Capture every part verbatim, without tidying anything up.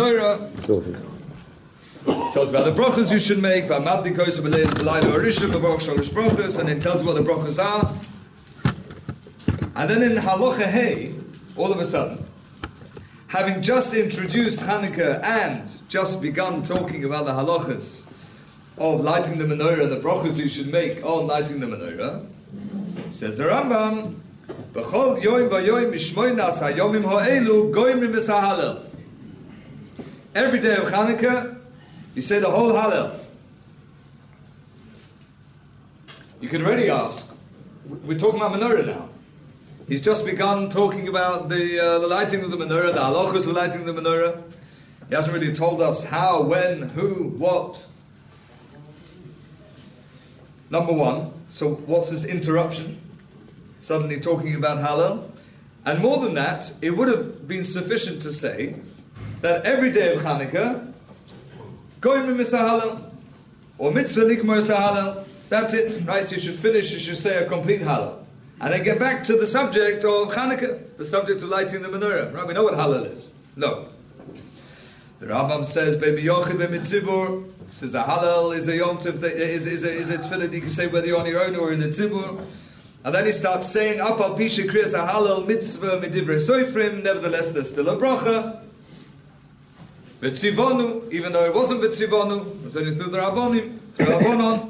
menorah. Tells about the brachas you should make, and then tells you what the brachas are. And then in Halacha Hey, all of a sudden, having just introduced Hanukkah and just begun talking about the halachas of lighting the menorah, the brachas you should make on lighting the menorah, says the Rambam, B'chol yoim v'yoim mishmoinas hayomim ha'elu goyim b'sahalel. Every day of Hanukkah, you say the whole Hallel. You can already ask, we're talking about menorah now. He's just begun talking about the uh, the lighting of the menorah, the halachos of lighting the menorah. He hasn't really told us how, when, who, what. Number one, so what's this interruption? Suddenly talking about Hallel. And more than that, it would have been sufficient to say that every day of Hanukkah, Goyim Misa Hallel, or Mitzvah Nikmar Hallel, that's it, right? You should finish, you should say a complete Hallel. And then get back to the subject of Hanukkah, the subject of lighting the menorah. Right? We know what Hallel is. No. The Rambam says, Be'mi Yochid, Be'mi Tzibur, says the Hallel is a Yom Tov, is, is, a, is a tefillah you can say whether you're on your own or in the Tzibur. And then he starts saying, Apal Pisha Kriyas HaHallel Mitzvah Midivrei Soifrim, nevertheless there's still a bracha. V'tzivonu, even though it wasn't v'tzivonu, it was only through the Rabbonim, through Rabbonon.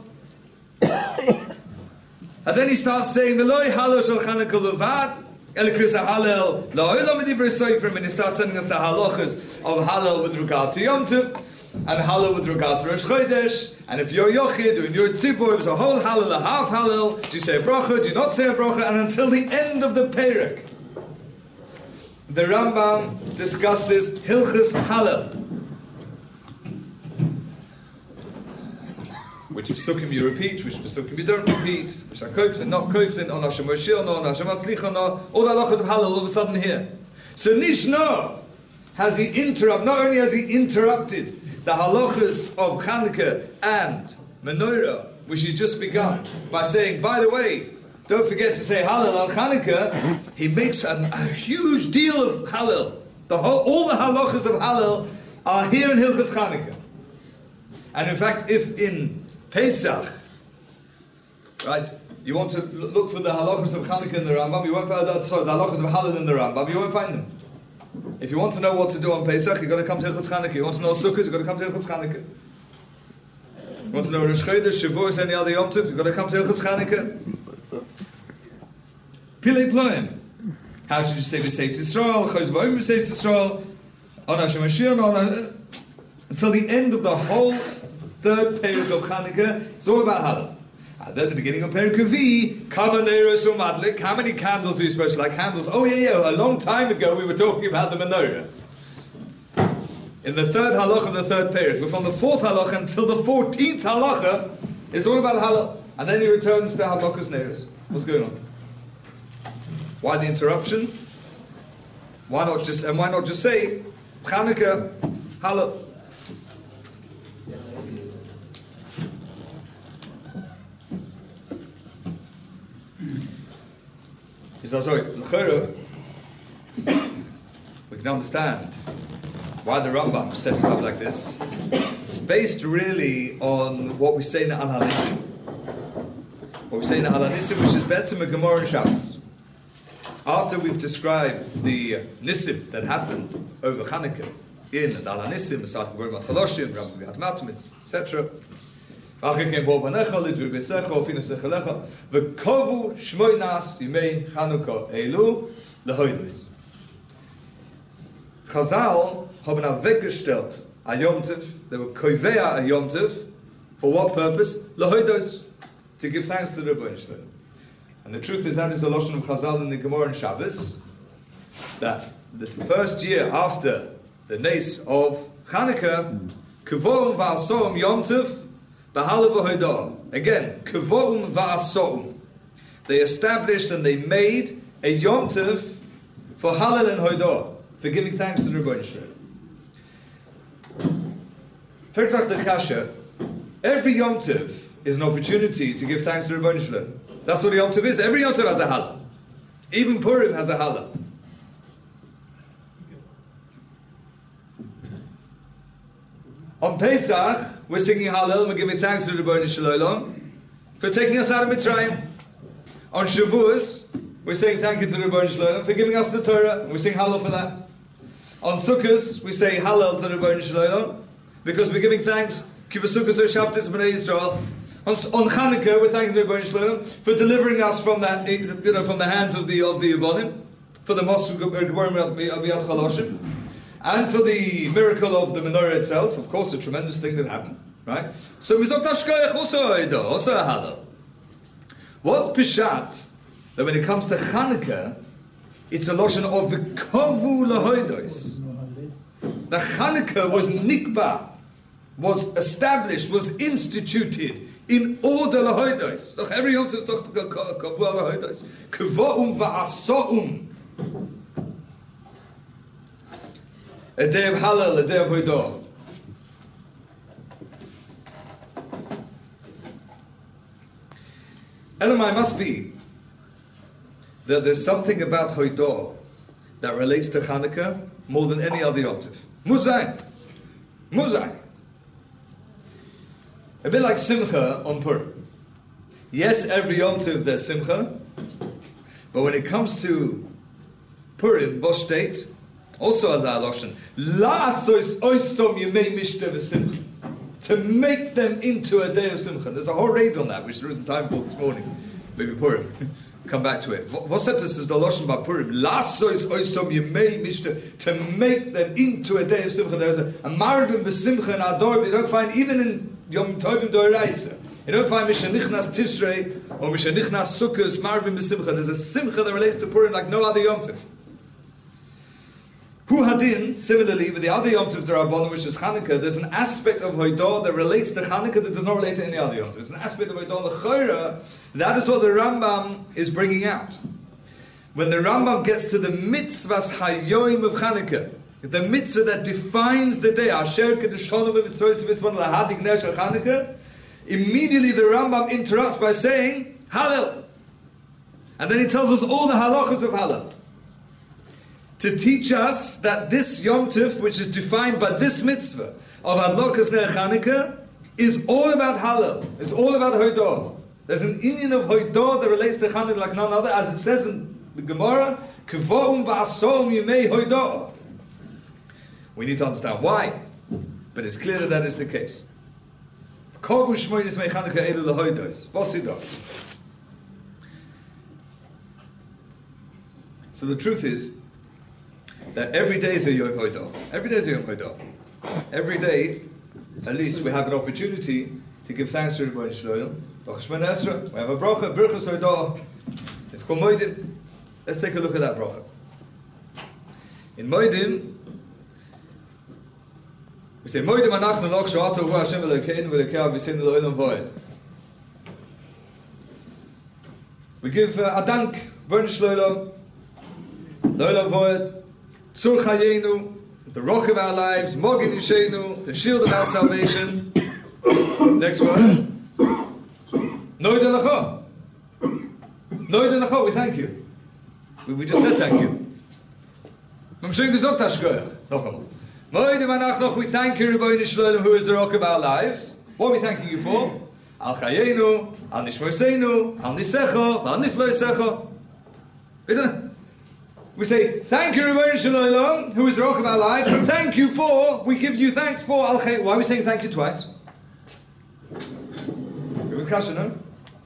And then he starts saying, V'loi Hallel Shel Chanukah Levad, El Kriyas HaHallel La'olam Midivrei Soifrim, and he starts sending us the halachas of Hallel with regard to Yom Tov, and Hallel with regard to Rosh Chodesh. And if you're Yochid or in your Tzibur, it's a whole Hallel, a half Hallel. Do you say a bracha? Do you not say a bracha? And until the end of the Perek, the Rambam discusses Hilchas Hallel, which Pesukim you repeat, which Pesukim you don't repeat, which are Koflin, not Koflin, on Hashem Moshir, no, on Hashem Atzlicha, no, all the halachas of Hallel all of a sudden here. So Nishno has he interrupted, not only has he interrupted the halachas of Chanukah and Menorah, which he just begun, by saying, by the way, don't forget to say Hallel on Chanukah, he makes a, a huge deal of Hallel. The whole, all the halachas of Hallel are here in Hilchas Chanukah. And in fact, if in Pesach, right, you want to look for the halachas of Chanukah in the Rambam, you won't find that, sorry, the halachas of Hallel in the Rambam, you won't find them. If you want to know what to do on Pesach, you've got to come to Hilchos Chanukah. You want to know Sukkot, you've got to come to Hilchos Chanukah. You want to know Rosh Chodesh, Shavuos, any other Yom Tov, you've got to come to Hilchos Chanukah. Pilei Ploim. How should you say V'seitz Yisrael, Chos Ba'im V'seitz Yisrael, on Hashem Mashiach, on until the end of the whole third Perek of Chanukah, it's all about Hallel. And then the beginning of Perek Kavi, Kama Neiros Umadlik, how many candles are you supposed to like? Candles, oh yeah, yeah, a long time ago we were talking about the menorah. In the third halacha of the third Perek, we're from the fourth halacha until the fourteenth halacha, it's all about Hallel. And then he returns to Halakas Neiros. What's going on? Why the interruption? Why not just, and why not just say, Chanukah, Hallel? He says, sorry, we can understand why the Rambam set it up like this, based really on what we say in Al Hanissim. What we say in Al Hanissim, which is Betzim and Gemara and Shabbos. After we've described the Nissim that happened over Chanukah in Al Hanissim, Masach Gemara Matchaloshim, Rambam Yad Matmit, et cetera. V'kovu shmoinas yimei Chanukah elu lehoidos. Chazal haben weggestellt a Yom Tov. They were kovea a Yom Tov. For what purpose? Lehoidos, to give thanks to the Rebbeinu Shalom. And the truth is that is the lashon of Chazal in the Gemara and Shabbos, that this first year after the Nes of Chanukah, Kevorim v'asom Yom Tov. Again, Kevorim va'asom. They established and they made a Yom Tov for Hallel and Hodah, for giving thanks to the Rebbeinu Shalom. Every Yom Tov is an opportunity to give thanks to the Rebbeinu Shalom. That's what a Yom Tov is. Every Yom Tov has a Hallel. Even Purim has a Hallel. On Pesach, we're singing Hallel, we're giving thanks to the Rebbeinu Shalom for taking us out of Mitzrayim. On Shavuos, we're saying thank you to the Rebbeinu Shalom for giving us the Torah, and we sing Hallel for that. On Sukkot, we say Hallel to the Rebbeinu Shalom because we're giving thanks. Kivasukos or Shavtis B'nai Yisrael. On, on Chanukah, we're thanking the Rebbeinu Shalom for delivering us from that, you know, from the hands of the of the Yevonim, for the Moshe Geburim of Yad Chaloshim, and for the miracle of the menorah itself. Of course, a tremendous thing that happened, right? So Mizot Hashkoyach also Eido, also a Hallel. What's Pishat? That when it comes to Chanukah, it's a lotion of the Kavu Lahoidos. The Chanukah was nikba, was established, was instituted in order lahoidos. Doch every yom tov toch kavu lahoidos. Kavoum va'asoum. A day of Hallel, a day of Hoidah. Elamai must be that there's something about Hoidah that relates to Chanukah more than any other yom tov. Muzay. Muzay. A bit like Simcha on Purim. Yes, every Yom Tov there's Simcha, but when it comes to Purim, Bosh State, also Allah Loshen, La'asois oisom yemei mishte v'simcha, to make them into a day of Simcha. There's a whole raid on that, which there isn't time for this morning. Maybe Purim. Come back to it. What's up? This is the Loshen by Purim. La'asois oisom yemei mishte, to make them into a day of Simcha. There's a, a marabim b'simcha in Ador, you don't find even in Yom Tovim Doraisa. You don't find Mishanichnas Tishrei or Mishanichnas Sukkos Marbim B'Simcha. There's a Simcha that relates to Purim like no other Yom Tov. Hu Hadin, similarly with the other Yom Tov D'Rabbanan, which is Chanukah, there's an aspect of Hoidah that relates to Chanukah that does not relate to any other Yom Tov. It's an aspect of Hoidah L'Chorah. That is what the Rambam is bringing out. When the Rambam gets to the mitzvahs Hayoim of Chanukah, the mitzvah that defines the day, Asher Kedushonim Mitzvos Mitzvon Lahadik Ner Shel Chanukah, immediately the Rambam interrupts by saying Hallel, and then he tells us all the halachos of Hallel to teach us that this Yom Tov, which is defined by this mitzvah of Adlokas Ner Chanukah, is all about Hallel. It's all about Hoidah. There's an inyan of Hoidah that relates to Chanukah like none other, as it says in the Gemara, Kvoum Va'asom Yemei Hoidah. We need to understand why, but it's clear that that is the case. So the truth is that every day is a Yom Hoidah. Every day is a Yom Hoidah. Every day, at least, we have an opportunity to give thanks to the Rebbeinu Shalom. We have a bracha, Birchas Hoidah. It's called Moedim. Let's take a look at that bracha. In Moedim, we say, Moedim anachnu loch she'ata hu Hashem Elokeinu v'Elokei Avosseinu l'olam va'ed. We give uh, a dank, Rebbeinu Shalom, l'olam va'ed, tzur chayenu, the rock of our lives, Mogen Yishenu, the shield of our salvation. Next word. Noida lacha. Noida lacha, we thank you. We, we just said thank you. I'm showing gesagt hashkoyach. Noch einmal. Moedim anachnu, we thank you, Rebbeinu Shalom, who is the rock of our lives. What are we thanking you for? Al chayenu, al nishmoseinu, al nisecho, al nifloisecho. We say, thank you, Rebbeinu Shalom, who is the rock of our lives. Thank you for, we give you thanks for al chayenu. Why are we saying thank you twice? You're kasha, no?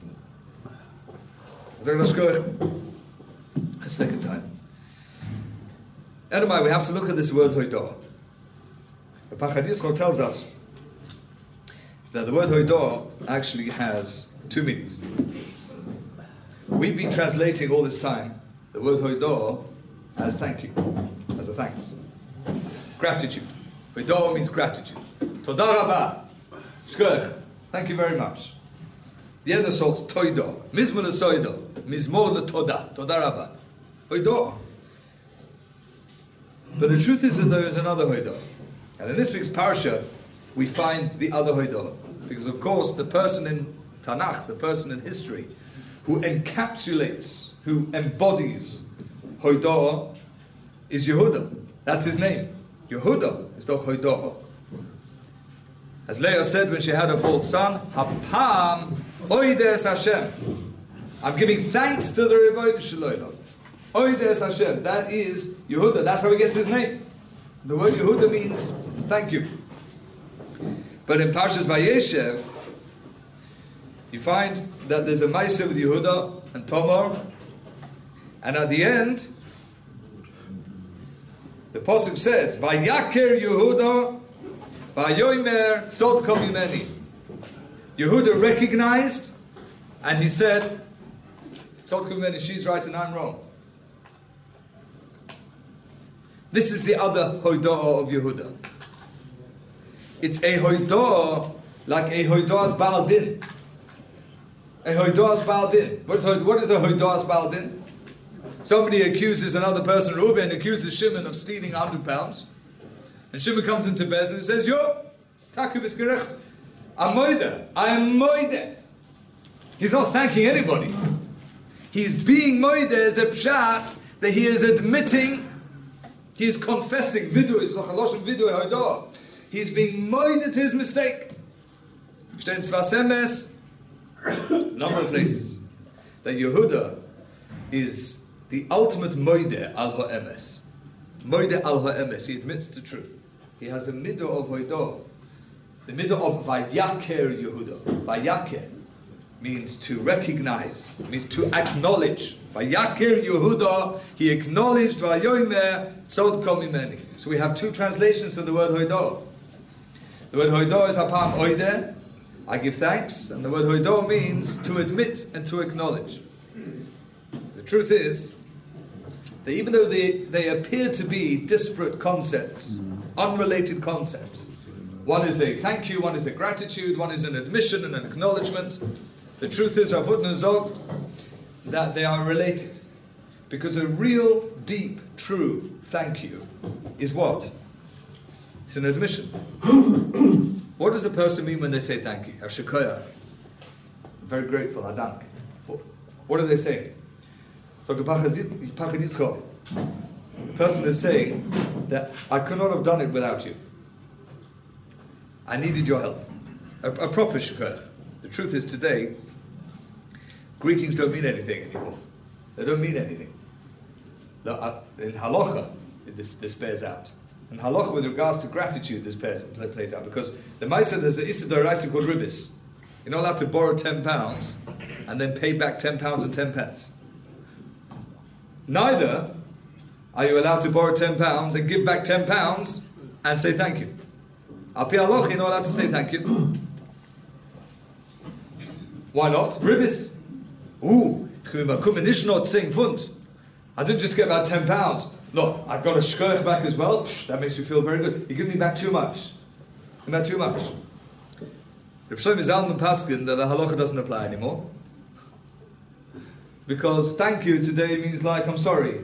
A second time. Anyway, we have to look at this word hoidah. The Pachad Yisro tells us that the word hoidah actually has two meanings. We've been translating all this time the word hoidah as thank you, as a thanks. Gratitude. Hoidah means gratitude. Toda rabah. Shkoyach. Thank you very much. The other sort, toidah. Mizmor lesoidah. Mizmor letoda. Toda rabah. Hoidah. But the truth is that there is another hoidah. And in this week's parasha, we find the other hoidah. Because of course, the person in Tanakh, the person in history, who encapsulates, who embodies hoidah, is Yehuda. That's his name. Yehuda is doch hoidah. As Leah said when she had her fourth son, Hapam Oides Hashem. I'm giving thanks to the Rebbeinu Shalom. Oides Hashem. That is Yehuda. That's how he gets his name. The word Yehuda means thank you. But in Parshas Vayeshev, you find that there's a Maaseh with Yehuda and Tamar, and at the end, the Pasuk says, Vayaker Yehuda, Vayomer Tzodka Mimeni. Yehuda recognized, and he said, Tzodka Mimeni, she's right and I'm wrong. This is the other Hodah of Yehuda. It's a Hodah like a Hodah's Baal Din. A Hodah's Baal Din. What is, what is a Hodah's Baal Din? Somebody accuses another person, Reuben accuses Shimon of stealing one hundred pounds. And Shimon comes into Bez and says, Yo, Taku V'Sgerecht. I'm Moide. I am Moide. He's not thanking anybody. He's being Moide as a pshat that he is admitting, he is confessing. Vidu is Lachalosh Vidu Hodah. He's being Moide to his mistake. Steht in Tzvas Emes, a number of places, that Yehuda is the ultimate Moide al ha'emes. Moide al ha'emes. He admits the truth. He has the middle of Hodah. The middle of Vayaker Yehuda. Vayaker means to recognize, means to acknowledge. Vayaker Yehuda, he acknowledged Vayomer Tzodka Mimeni. So we have two translations of the word Hodah. The word Hodah is Hapam Oide, I give thanks, and the word Hodah means to admit and to acknowledge. The truth is that even though they, they appear to be disparate concepts, unrelated concepts, one is a thank you, one is a gratitude, one is an admission and an acknowledgement, the truth is, Rav Hutner Zogt, that they are related. Because a real, deep, true thank you is what? It's an admission. What does a person mean when they say thank you? Hashakoyah. Very grateful, Hadank. What are they saying? So the person is saying that I could not have done it without you. I needed your help. A, a proper shakoyah. The truth is today, greetings don't mean anything anymore. They don't mean anything. In halacha, this, this bears out. In halacha, with regards to gratitude, this bears, plays out. Because the Maaseh, there's an Issa D'Oraisa called Ribis. You're not allowed to borrow ten pounds and then pay back ten pounds and ten pence. Neither are you allowed to borrow ten pounds and give back ten pounds and say thank you. Al pi halacha, you're not allowed to say thank you. Why not? Ribis. Ooh, saying fund. I didn't just get about ten pounds. Look, I got a shkoyach back as well. Psh, that makes me feel very good. You give me back too much. Give me back too much. Reb Shlomo Zalman Paskin that the halacha doesn't apply anymore. Because thank you today means like I'm sorry.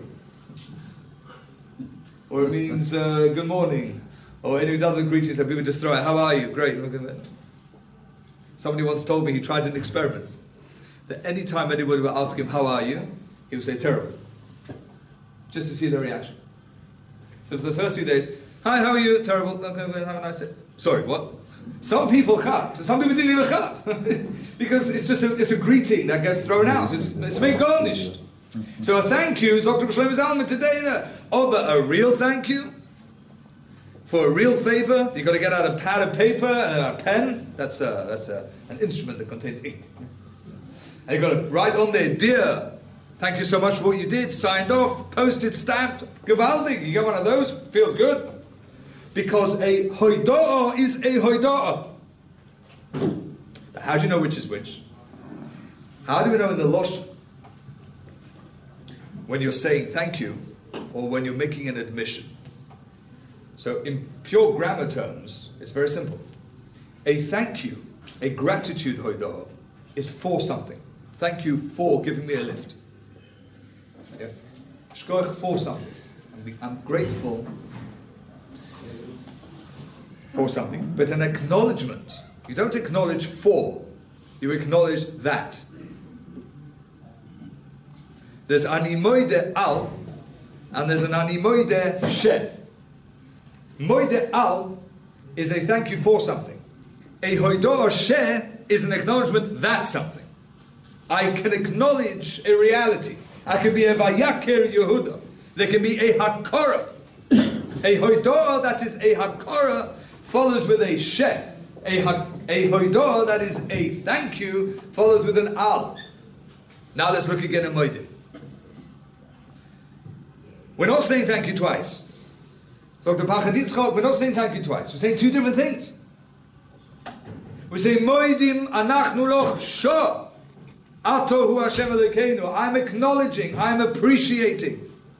Or it means uh, good morning. Or any of the other greetings that people just throw out. How are you? Great. Look at that. Somebody once told me he tried an experiment. That any time anybody would ask him, how are you? He would say, terrible. Just to see the reaction. So for the first few days, hi, how are you? Terrible. Okay, have a nice day. Sorry, what? Some people chap. Some people didn't even chap. Because it's just a, it's a greeting that gets thrown out. It's, it's made garnished. So a thank you is Doctor Shlomo Zalman today. Oh, but a real thank you? For a real favor? You've got to get out a pad of paper and a pen. That's, a, that's a, an instrument that contains ink. And you've got to write on there, dear, thank you so much for what you did, signed off, posted, stamped, gewaldig. You get one of those, feels good. Because a hoida'ah is a hoida'ah. How do you know which is which? How do we know in the Losh when you're saying thank you or when you're making an admission? So in pure grammar terms, it's very simple. A thank you, a gratitude hoida'ah, is for something. Thank you for giving me a lift. Yeah. Shkoich for something. I'm, I'm grateful for something. But an acknowledgement, you don't acknowledge for, you acknowledge that. There's ani moide al, and there's an ani moide she. Moide al is a thank you for something. A hoidah sheh is an acknowledgement that's something. I can acknowledge a reality. I can be a vayakir Yehuda. There can be a hakara. A hoidah that is a hakara follows with a sheh. A, ha- a hoidah that is a thank you follows with an al. Now let's look again at moedim. We're not saying thank you twice. Doctor Pachad Yitzchak, we're not saying thank you twice. We're saying two different things. We're saying moedim anachnu loch sho ato hu Hashem Elokeinu. I'm acknowledging, I'm appreciating,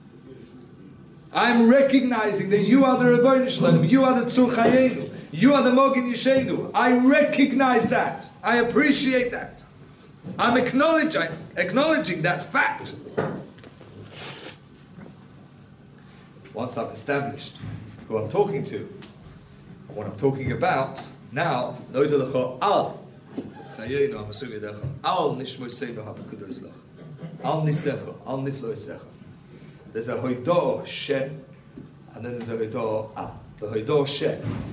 I'm recognizing that you are the Rebbeinu Shalom, you are the Tzur Chayenu, you are the Mogen Yishenu. I recognize that. I appreciate that. I'm acknowledging, acknowledging that fact. Once I've established who I'm talking to, and what I'm talking about, now, no delecho al chayenu amasu yedecha al nishmoseinu hakudos lach al nisecha al niflo yisecha. There's a hoidah she, and then there's a hoidah al. The hoidah she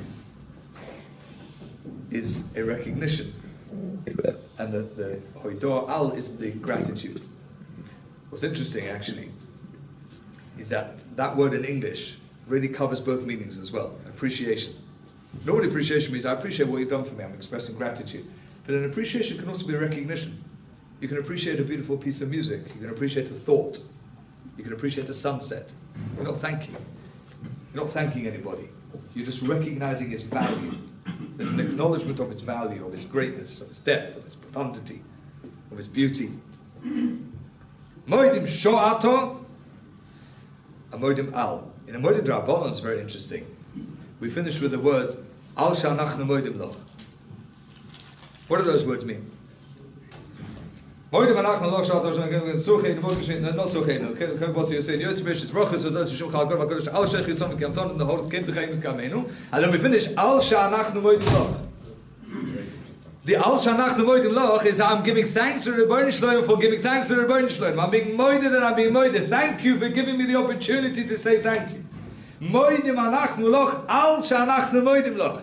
is a recognition, and the, the hoidah al is the gratitude. What's interesting, actually, is that that word in English really covers both meanings as well. Appreciation. Normally appreciation means I appreciate what you've done for me, I'm expressing gratitude. But an appreciation can also be a recognition. You can appreciate a beautiful piece of music, you can appreciate a thought, you can appreciate a sunset. You're not thanking. You're not thanking anybody. You're just recognizing its value. There's an acknowledgement of its value, of its greatness, of its depth, of its profundity, of its beauty. Moedim sho'ato, a moedim al. In a moedim drabanan, it's very interesting. We finish with the words al shanachnu moedim loch. What do those words mean? Moedim anachnu loch shato suchein moedim not suchein. Okay, what's you're saying? Yotz b'shis brachos v'dos shum chal gor v'kodesh al shech yisam k'amton the whole kind of chayim kamenu. And then we finish al shanachnu moedim loch. The al shanachnu moedim loch is I'm giving thanks to the Rebbeinu Shalom for giving thanks to the Rebbeinu Shalom. I'm being moeded and I'm being moeded. Thank you for giving me the opportunity to say thank you. Moedim anachnu loch al shanachnu moedim loch.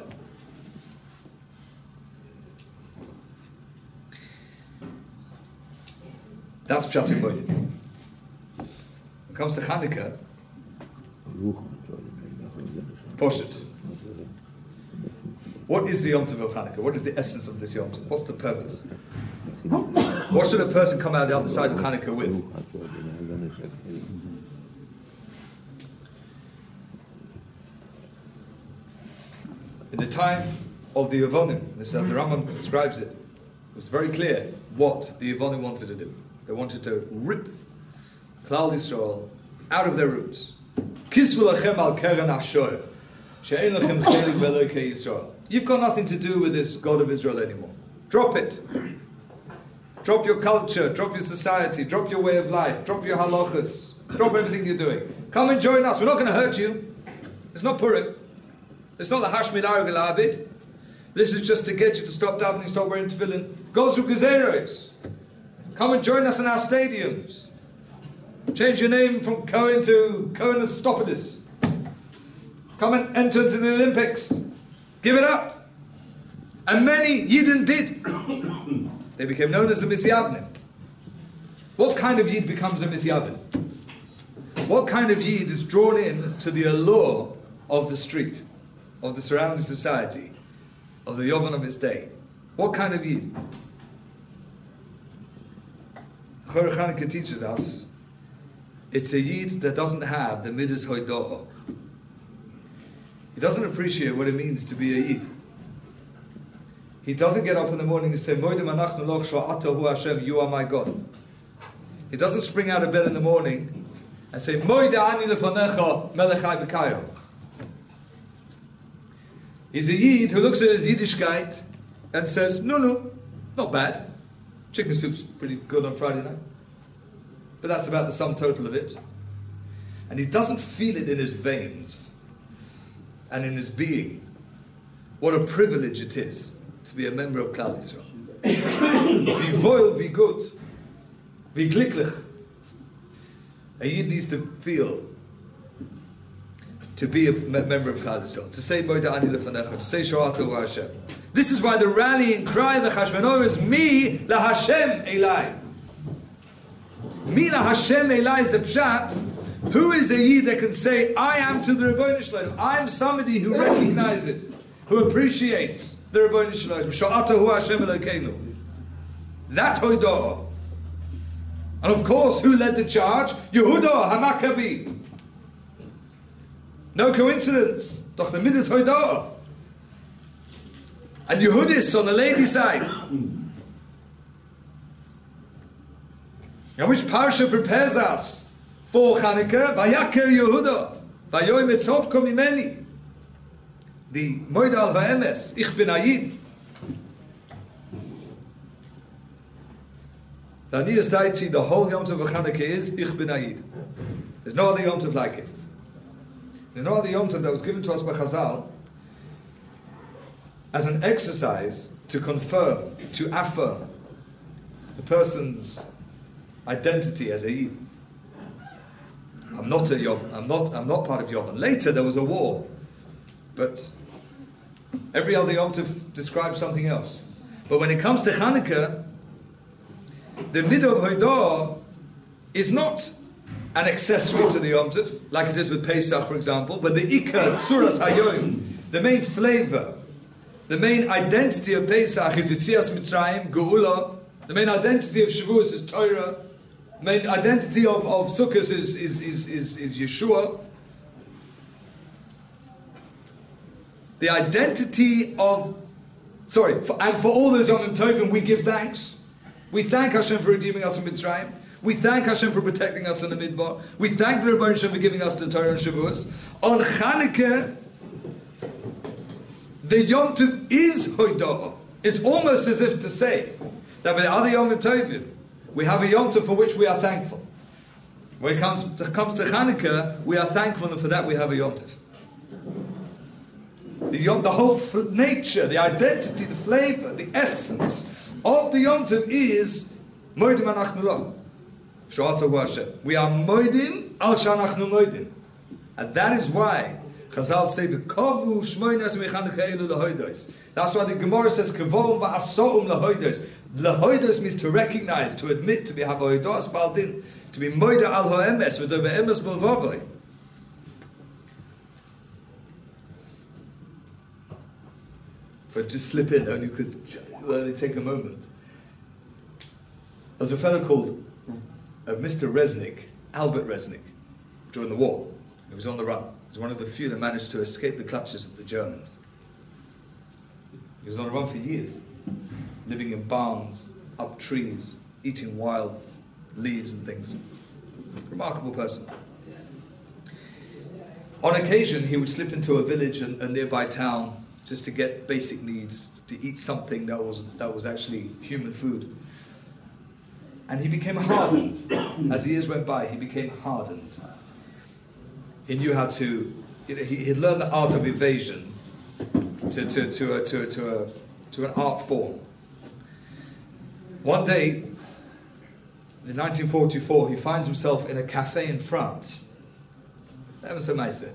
That's pshat in moedim. When it comes to Chanukah, Poshet. What is the Yom Tov of Chanukah? What is the essence of this Yom Tov? What's the purpose? What should a person come out the other side of Chanukah with? In the time of the Yevonim, this as the Rambam describes it, it was very clear what the Yevonim wanted to do. They wanted to rip Klal Yisrael out of their roots. Kisvu lachem al keren ashoy, she'ein lachem chelik be'elokei Yisrael. You've got nothing to do with this God of Israel anymore. Drop it. Drop your culture, drop your society, drop your way of life, drop your halachas, drop everything you're doing. Come and join us. We're not going to hurt you. It's not Purim. It's not the Hashmid Arug el Abid. This is just to get you to stop davening, stop wearing tefillin. Go through Gezeros. Come and join us in our stadiums. Change your name from Cohen to Cohen-Stopidus. Come and enter into the Olympics. Give it up. And many Yidden did. They became known as the Misyavnim. What kind of Yid becomes a Misyavnim? What kind of Yid is drawn in to the allure of the street, of the surrounding society, of the Yovan of its day? What kind of Yid? Chorah Chanukah teaches us it's a Yid that doesn't have the Midas Hoidoah. He doesn't appreciate what it means to be a Yid. He doesn't get up in the morning and say, Moedim anachnu loch sha'ato hu Hashem, you are my God. He doesn't spring out of bed in the morning and say, Moeda ani lefanecha melech chai v'kayo. He's a Yid who looks at his Yiddishkeit and says, no, no, not bad. Chicken soup's pretty good on Friday night. But that's about the sum total of it. And he doesn't feel it in his veins and in his being. What a privilege it is to be a member of Klal Yisrael. Wie voil, wie good, wie glücklich. A Yid needs to feel to be a member of Klal Yisrael, to say Moeda ani lefanecha, to say Sho'atu Hashem. This is why the rallying cry of the Chashmonaim is Mi la Hashem Elai. Mi la Hashem Elai is the pshat. Who is the Yid that can say, I am to the Rebbeinu Shalom? I am somebody who recognizes, who appreciates the Rebbeinu Shalom. Sha'atahu Hashem Elokeinu. That Hodah. And of course, who led the charge? Yehuda HaMaccabi. No coincidence. Doch the Midas Hodah. And Yehudis on the lady's side. And which parsha prepares us for Chanukah? Vayaker Yehuda. Vayoy Mitzot Komimeni. The Moed al Ha'emes. Ich bin Ayid. The Aniyas Daichi, the whole Yom Tov of Chanukah is Ich bin Ayid. There's no other Yom Tov like it. There's no other Yom Tov that was given to us by Chazal as an exercise to confirm, to affirm the person's identity as a Yid. I'm not a Yom, I'm not, I'm not part of Yom. And later there was a war, but every other Yom Tov describes something else. But when it comes to Chanukah, the Midah of Hodah is not an accessory to the Yom Tov, like it is with Pesach, for example, but the Ikar, Tzuras Hayom, the main flavor, the main identity of Pesach is Yetzias Mitzrayim, Geula. The main identity of Shavuos is Torah. The main identity of, of Sukkot is, is, is, is, is Yeshua. The identity of, sorry, for, and for all those Yom Tovim we give thanks. We thank Hashem for redeeming us from Mitzrayim. We thank Hashem for protecting us in the Midbar. We thank the Rebbeinu Shalom for giving us the Torah and Shavuos. On Chanukah, the Yom Tov is Hodah. It's almost as if to say that with the other Yom Tovim, we have a Yom Tov for which we are thankful. When it comes to, comes to Chanukah, we are thankful, and for that we have a Yom Tov. The Yom, the whole f- nature, the identity, the flavor, the essence of the Yom Tov is Moedim Anachnu Lo. Sha'atahu Hashem. We are Moedim al Sha'anachnu Moedim. And that is why Chazal say the Kavu Shmoinas Mechanukah Elu Lahoidos. That's why the Gemara says Kavon Ba'asoum Lahoidos. Lahoidos means to recognize, to admit, to be Havoidos Baldin, to be Moida al Hoemes, with over Emes Melvavoy. But just slip in, only could only take a moment. There was a fellow called uh, Mister Resnick, Albert Resnick, during the war. He was on the run. He was one of the few that managed to escape the clutches of the Germans. He was on the run for years, living in barns, up trees, eating wild leaves and things. Remarkable person. On occasion, he would slip into a village and a nearby town just to get basic needs, to eat something that was that was actually human food. And he became hardened. As the years went by, he became hardened. He knew how to, you know, he had learned the art of evasion to, to, to, a, to, a, to, a, to an art form. One day, in nineteen forty-four, he finds himself in a cafe in France. That was so nice.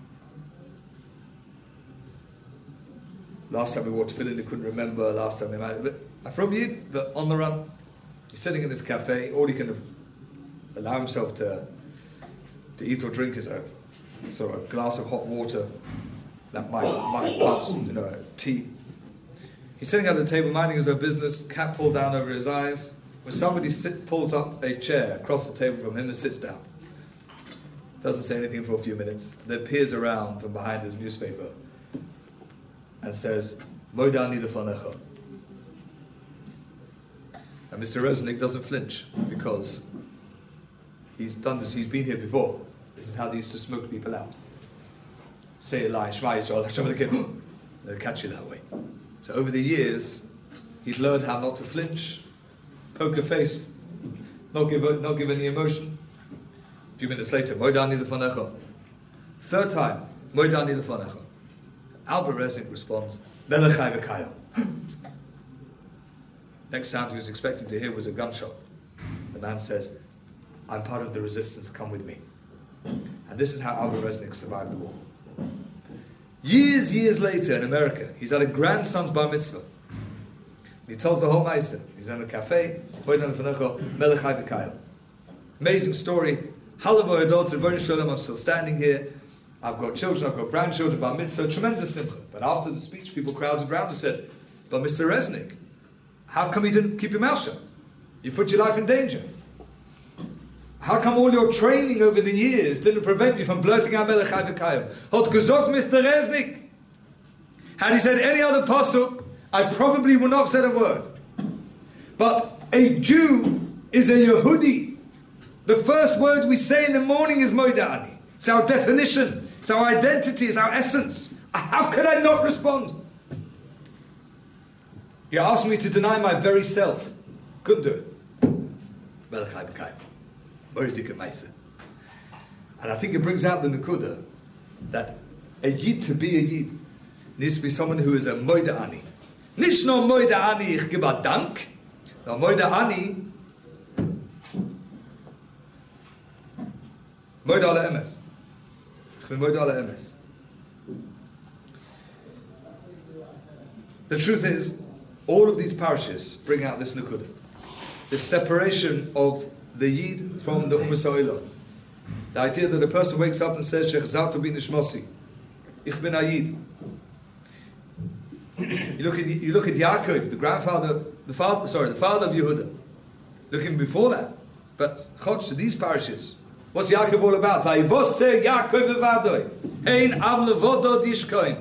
Last time we walked to Finland, he couldn't remember. Last time we met, but from you, but on the run. He's sitting in this cafe. All he can allow himself to to eat or drink is a sort of a glass of hot water that might might pass, you know, tea. He's sitting at the table, minding his own business. Cap pulled down over his eyes. When somebody sit, pulls up a chair across the table from him and sits down, doesn't say anything for a few minutes, then peers around from behind his newspaper and says, "Moedani lefanecha." And Mister Resnick doesn't flinch because he's done this, he's been here before. This is how they used to smoke people out. Say a line, Shema Yisrael, Hashem Elokeinu, they'll catch you that way. So over the years, he's learned how not to flinch, poker face, not give, not give any emotion. A few minutes later, Moedani lefanecha. Third time, Moedani lefanecha. Albert Resnick responds, Melechai v'kayim. Next sound he was expecting to hear was a gunshot. The man says, "I'm part of the resistance, come with me." And this is how Albert Resnick survived the war. Years, years later in America, he's at a grandson's bar mitzvah. He tells the whole Maisa. He's in a cafe. Amazing story. I'm still standing here. I've got children, I've got grandchildren, bar mitzvah, tremendous simcha. But after the speech, people crowded around and said, but Mister Resnick, how come you didn't keep your mouth shut? You put your life in danger. How come all your training over the years didn't prevent you from blurting out Melech Chai V'Kayim? Hot gesagt Mister Resnick. Had he said any other pasuk, I probably would not have said a word. But a Jew is a Yehudi. The first word we say in the morning is Moidani. It's our definition. It's our identity. It's our essence. How could I not respond? You asked me to deny my very self. Couldn't do it. Melech Chai V'Kayim. And I think it brings out the Nakuda that a Yid, to be a Yid, needs to be someone who is a Moida Ani. Nicht nur Moida Ani, ich gebe Dank, no Moida Ani, Moida ala Emes. Ich bin Moida ala Emes. The truth is, all of these parishes bring out this Nakuda, this separation of the Yid from the Umas Ha'olam. The idea that a person wakes up and says, Shechzatu bi nishmosi, ich bin a Yid. You look at you look at Yaakov, the grandfather, the father, sorry, the father of Yehuda. Looking before that, but Chodsh to these parishes, what's Yaakov all about? Vayivoseh Yaakov levadoi, ein am levodo dishkoin.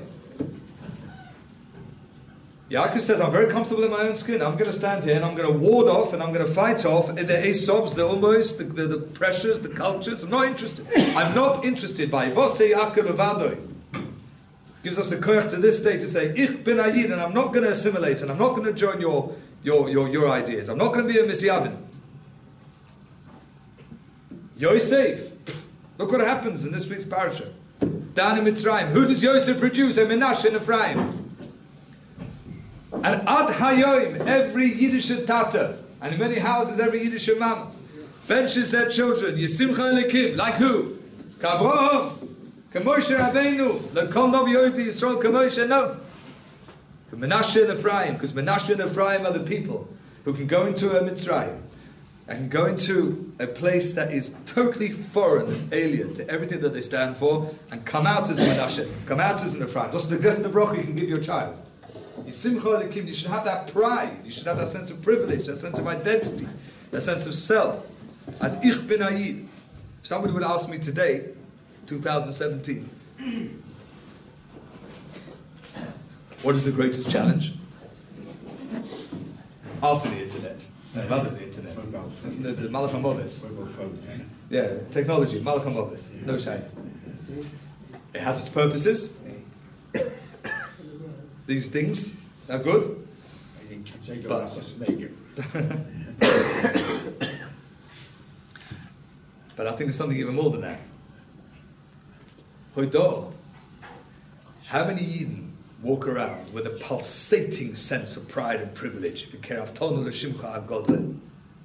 Yaakov says, I'm very comfortable in my own skin. I'm going to stand here and I'm going to ward off and I'm going to fight off the Esavs, the Umos, the, the, the pressures, the cultures. I'm not interested. I'm not interested. By Vosei Yaakov levadoi. Gives us the koyach to this day to say, Ich bin a Yid, and I'm not going to assimilate and I'm not going to join your, your, your, your ideas. I'm not going to be a Misyavin. Yosef. Look what happens in this week's parasha. Down in Mitzrayim. Who does Yosef produce? A Menashe and Ephraim. And ad hayoim, every Yiddish tata, and in many houses, every Yiddish mama, benches their children, Yisimcha Elikim, like who? Kavrohom, Kamoshe Rabbeinu, Lekol Nov Yobi Yisrael, Kamoshe, no. Menashe and Ephraim, because Menashe and Ephraim are the people who can go into a Mitzrayim and can go into a place that is totally foreign and alien to everything that they stand for, and come out as Menashe, come out as an Ephraim. That's the best bracha you can give your child. You should have that pride, you should have that sense of privilege, that sense of identity, that sense of self. As Ich bin a Yid. If somebody would ask me today, twenty seventeen, what is the greatest challenge? After the internet. No, rather than the internet. The Malach HaMoves. Yeah, technology, Malach HaMoves. No shame. It has its purposes. These things are good, but, but I think there's something even more than that. Hodo, how many Yidden walk around with a pulsating sense of pride and privilege? If you care, Avtonu l'shimcha hagodle,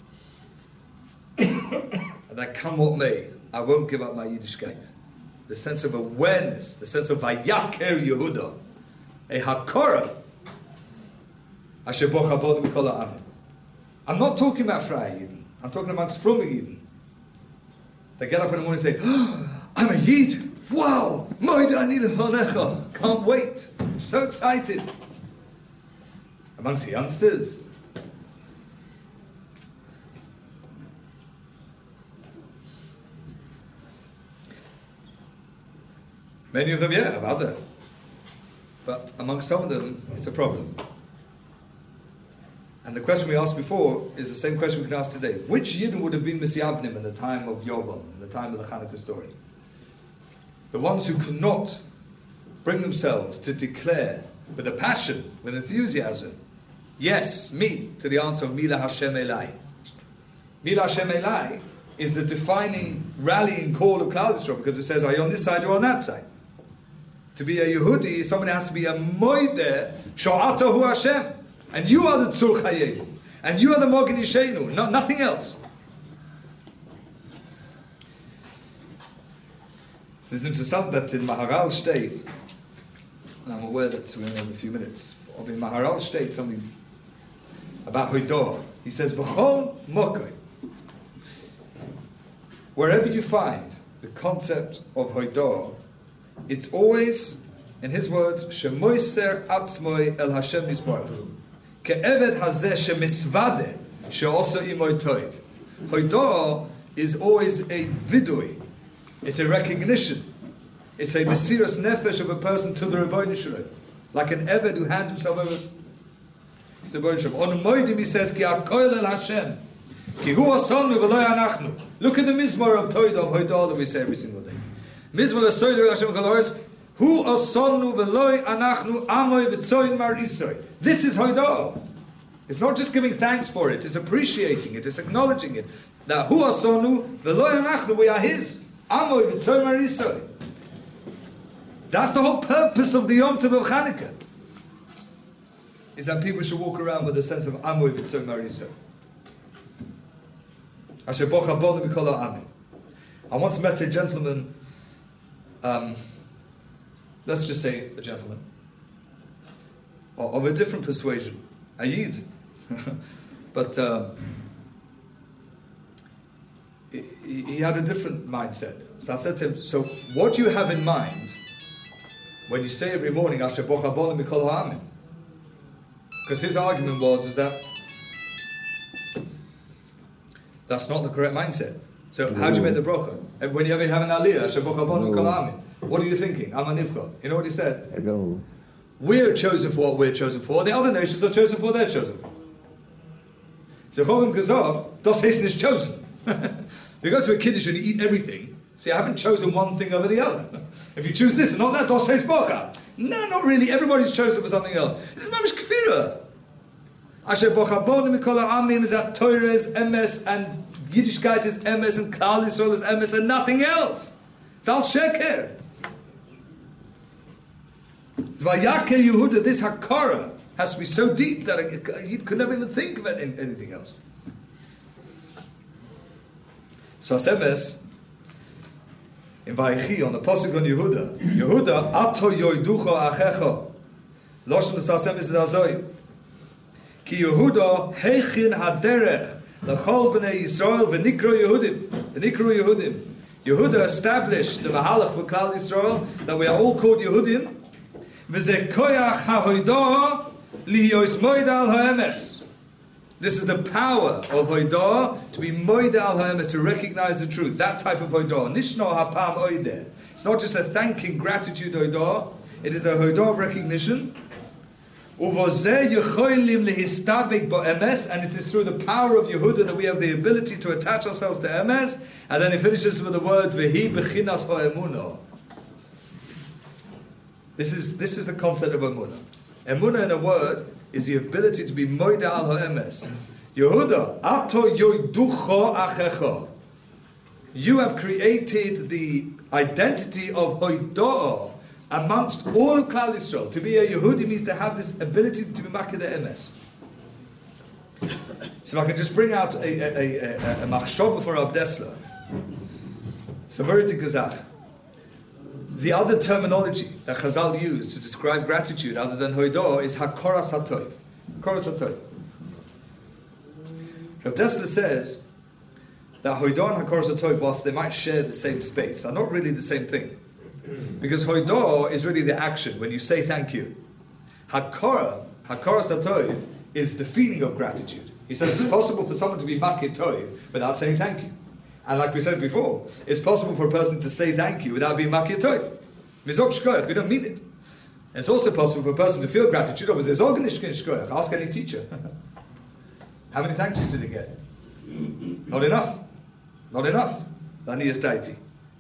and that come what may, I won't give up my Yiddishkeit. The sense of awareness, the sense of Vayaker Yehuda. A hakora, asher boch havodim kol ha'am. I'm not talking about Freie Yidden. I'm talking about Fromme Yidden. They get up in the morning and say, oh, I'm a Yid. Wow, moida ani levonecha. Can't wait. I'm so excited. Amongst the youngsters. Many of them, yeah, have other. But among some of them, it's a problem. And the question we asked before is the same question we can ask today. Which Yidden would have been Misyavnim in the time of Yovel, in the time of the Hanukkah story? The ones who could not bring themselves to declare with a passion, with enthusiasm, yes, me, to the answer of Mila Hashem Elai. Mila Hashem Elai is the defining rallying call of Klal Yisrael, because it says, are you on this side or on that side? To be a Yehudi, someone has to be a Moideh, Sho'atahu Hashem. And you are the Tzur Chayenu. And you are the Mogen Ishenu. No, nothing else. Es ist interessant, that in Maharal steht, and I'm aware that we only have a few minutes. Rabbi Maharal states something about Hoidah. He says, B'chol Mokai. Wherever you find the concept of Hoidah, it's always, in his words, Shemoiser Atzmoi El Hashem Yisbarach. Ke'eved hazeh shemisvade she'osa imoy toiv. Hoidah is always a vidui. It's a recognition. It's a mesiras nefesh of a person to the Rebbeinu Shalom. Like an Eved who hands himself over to the Rebbeinu Shalom. On Moedim he says, Ki ha'koil el Hashem. Ki hu asonu v'lo anachnu. Look at the Mizmor of Toidah, of Hoidah that we say every single day. Mizmor asoy el Hashem kol haaretz. Hu asonu v'lo anachnu amoy v'tzoyin mar isoy. This is Hoidah. It's not just giving thanks for it, it's appreciating it, it's acknowledging it. That hu asonu v'lo anachnu, we are his. Amoy v'tzoyin mar isoy. That's the whole purpose of the Yom Tov of Chanukah. Is that people should walk around with a sense of Amoy v'tzoyin mar isoy. Asher bocha bonim mikol ha'amim. I once met a gentleman, um, let's just say a gentleman, of a different persuasion, a Yid. But um, he, he had a different mindset. So I said to him, so what do you have in mind when you say every morning, Asher bocha bonim mikol ha'amim? Because his argument was is that that's not the correct mindset. So how do you make the bracha? And when you ever have an aliyah, Asher bocha bonim mikol ha'amim, what are you thinking? I'm a nivcha. You know what he said? We're chosen for what we're chosen for. The other nations are chosen for what they're chosen for. So Chochem Gazov, das Hessen is chosen. You go to a Kiddush and you eat everything, so you haven't chosen one thing over the other. If you choose this and not that, das Hessen bocha. No, not really. Everybody's chosen for something else. This is mamish kfira. Asher bocha bonim mikol ha'amim is that Torah is emes and Yiddishkeit is emes and Klal Yisrael is emes and nothing else. It's al sheker. Vayake Yehuda, this hakara has to be so deep that you could never even think of anything else. So Asemes in Vayechi on the pasuk on Yehuda, Yehuda ato yoiducho achecho. Loshen the Asemes is azoi. Ki Yehuda heichin haderech lechol bnei Yisrael v'nikro Yehudim v'nikro Yehudim. Yehuda established the mahalach for Klal Yisrael that we are all called Yehudim. This is the power of Hoidah, to be moida al ha'emes, to recognize the truth. That type of Hoidah. Nishno hapam oideh. It's not just a thanking, gratitude Hoidah. It is a Hoidah of recognition. Uvozeh yecholim lehistabik bo'emes, and it is through the power of Yehuda that we have the ability to attach ourselves to emes. And then he finishes with the words vehi bechinas ha'emunah. This is this is the concept of emunah. Emunah, in a word, is the ability to be moida al ha'emes. Yehuda, ato yoiducho achecho. You have created the identity of hoidah amongst all of Klal Yisrael. To be a Yehudi means to have this ability to be maked emes. So if I can just bring out a a a, a machshava for Abdesla. Samariti Gazach. The other terminology that Chazal used to describe gratitude other than Hoidah is Hakoras HaTov. Hakoras HaTov. Rav Dessler says that Hoidah and Hakoras HaTov, whilst they might share the same space, are not really the same thing. Because Hoidah is really the action, when you say thank you. Hakora, Hakoras HaTov, is the feeling of gratitude. He says it's possible for someone to be Makir Tov without saying thank you. And like we said before, it's possible for a person to say thank you without being makir tov. Mizok shkoyach, we don't mean it. And it's also possible for a person to feel gratitude. Ask any teacher. How many thank yous did he get? Not enough. Not enough. Lani is deity.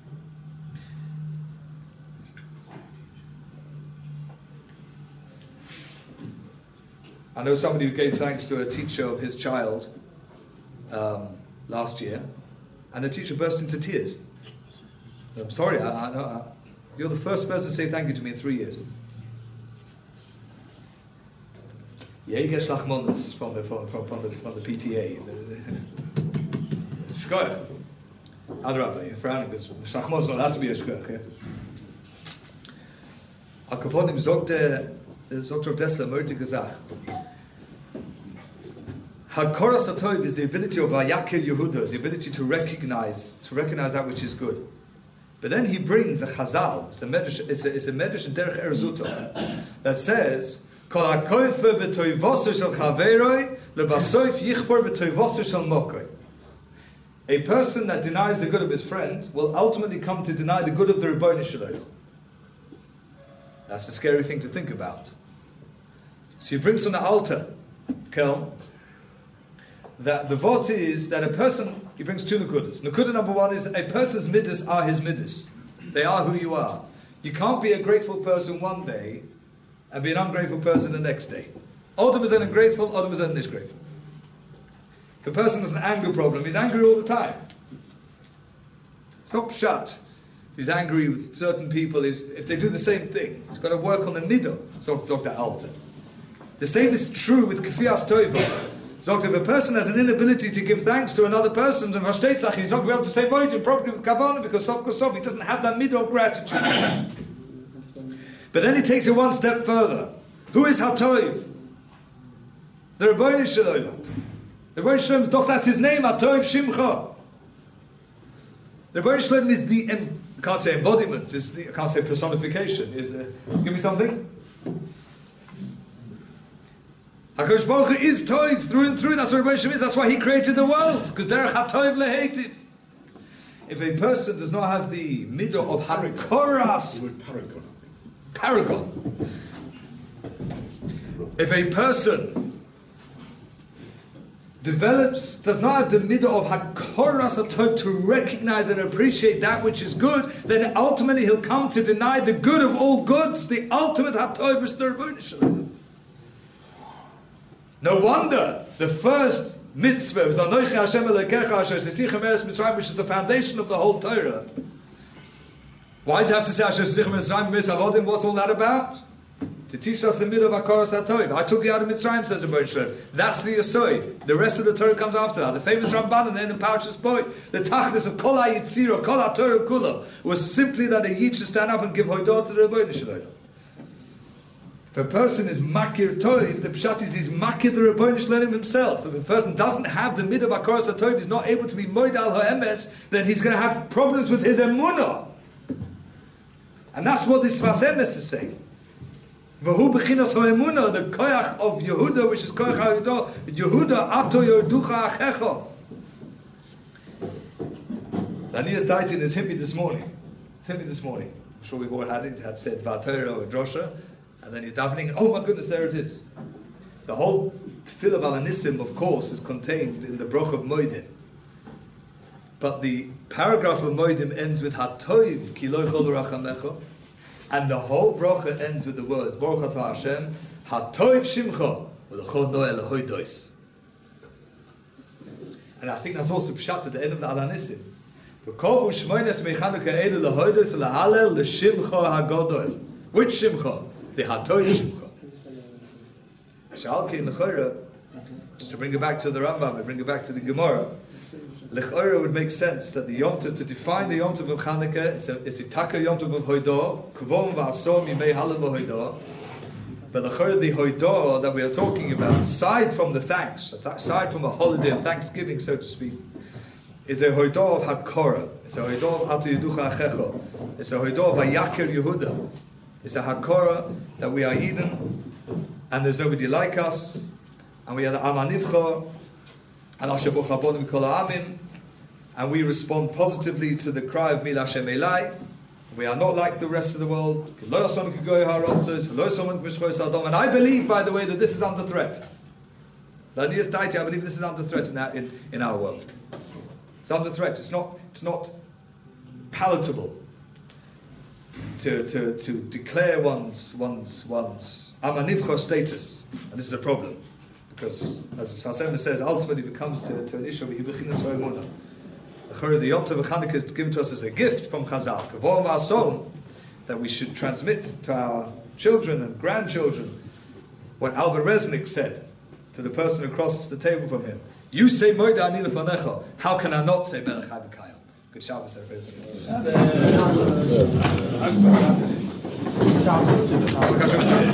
I know somebody who gave thanks to a teacher of his child um, last year. And the teacher burst into tears. I'm sorry, I, I, I, you're the first person to say thank you to me in three years. Yegesh Lachmonas from the from, from, from the from the P T A. Shkoyach. Adrabah, you're frowning because Lachmonas not allowed to be a shkoyach. Yeah? Kaponim sagt der sagt Rav Dessler mördige Sach. Hakoras HaTov is the ability of Vayakil Yehuda, the ability to recognize, to recognize that which is good. But then he brings a chazal, it's a medrash, it's a, it's a medrash in Derech Erzuto, that says, Kol hakoife b'toivosu shel chaveroi, lebasoif yichbor b'toivosu shel mokoi. A person that denies the good of his friend will ultimately come to deny the good of the Rebbeinu Shalom. That's a scary thing to think about. So he brings from the altar, Kel, that the vot is that a person, he brings two nukudas. Nukuda number one is a person's midas are his midas. They are who you are. You can't be a grateful person one day and be an ungrateful person the next day. Adam is an ungrateful, Adam is an disgrateful. If a person has an anger problem, he's angry all the time. It's not pshat. If he's angry with certain people, if they do the same thing, he's got to work on the middle. So, that altar. The same is true with kafiyas tova. So if a person has an inability to give thanks to another person, then he's not going to be able to say moed properly with kavanah because sof kosof, he doesn't have that middle of gratitude. But then he takes it one step further. Who is Hatoiv? The Rebbeinu Shalom. The Rebbeinu Shalom, doch that's his name, Hatoiv Shimcha. The Rebbeinu Shalom is the, I can't say embodiment, is the, I can't say personification. Is the, give me something. HaKadosh Baruch Hu is Toiv through and through. That's what Rebbeinu Shalom is. That's why he created the world. Because derech Hatoiv lehetiv. If a person does not have the midah of Hakoras, paragon. paragon. If a person develops, does not have the midah of Hakoras Hatov to recognize and appreciate that which is good, then ultimately he'll come to deny the good of all goods. The ultimate Hatov is the Rebbeinu Shalom. No wonder the first mitzvah was Anochi Hashem Elokecha Asher Tzichem Eretz Mitzrayim, which is the foundation of the whole Torah. Why does it have to say Asher Tzichem Mitzrayim Misavodim? What's all that about? To teach us the middle of Hakoras HaTov. I took you out of Mitzrayim, says the Rebbeinu Shalom. That's the Yesod. The rest of the Torah comes after that. The famous Ramban and then in Parashas Bo, the Tachlis of Kol HaYitzira, Kol HaTorah Kula, was simply that a Yid should stand up and give Hodah to the Rebbeinu Shalom. If a person is makir toiv, the pshat is he's makir the Rebbeinu Shalom himself. If a person doesn't have the midah of Hakoras HaTov, he's not able to be moed al ha'emes, then he's going to have problems with his emunah. And that's what this Sfas Emes is saying. V'hu b'chinas ha'emunah, the koyach of Yehuda, which is koyach ha'yehuda, Yehuda ato yorducha achecho. Danias Daitin is hit me this morning. It's hit me this morning. I'm sure we've all had it. Had said Vatera or Drosha. And then you're davening, oh my goodness, there it is. The whole Tefillah Balanissim, of course, is contained in the Broch of Moedim. But the paragraph of Moedim ends with Hatoiv, ki lo ychol rachamecha, and the whole bracha ends with the words, Baruch atah Hashem, Hatoiv shimcha, v'lechol noeh lehoidois. And I think that's also pshat at the end of the Alanissim. V'kol u'shmoines meichanuka eile lehoidois lehalel l'shimcha hagodol. Which shimcha? The Hatoiv Shimcha. Shalki in L'chora, just to bring it back to the Rambam, and bring it back to the Gemara, L'chora would make sense that the Yom Tov, to define the Yom Tov of Chanukah, it's a, it's a Taka Yom Tov of Hoidah, Kvom v'asom yimei halal v'hoidah, but L'chora, the Hoidah that we are talking about, aside from the thanks, aside from a holiday of Thanksgiving, so to speak, is a Hoidah of Hakora, it's a Hoidah of Ato Yeducha Achecho, it's a Hoidah of Vayakir Yehuda. It's a Hakora that we are Eden and there's nobody like us, and we are the Amanivcha and Asher Buch Labonim Kol Ha'amim, and we respond positively to the cry of Mil Hashem Elai. We are not like the rest of the world. And I believe, by the way, that this is under threat. I believe this is under threat in our, in, in our world. It's under threat. It's not, it's not palatable To, to, to declare one's one's one's amanivcha status, and this is a problem because, as the Sfas Emes says, ultimately becomes to, to an issue of hibechinas ha'emunah. The Yom Tov Chanukah is given to us as a gift from Chazal, kavod v'asom, that we should transmit to our children and grandchildren what Albert Resnick said to the person across the table from him. You say Moida ani lefanecha. How can I not say Melech Chai v'Kayam? Good Shabbos, everybody. Shout out to the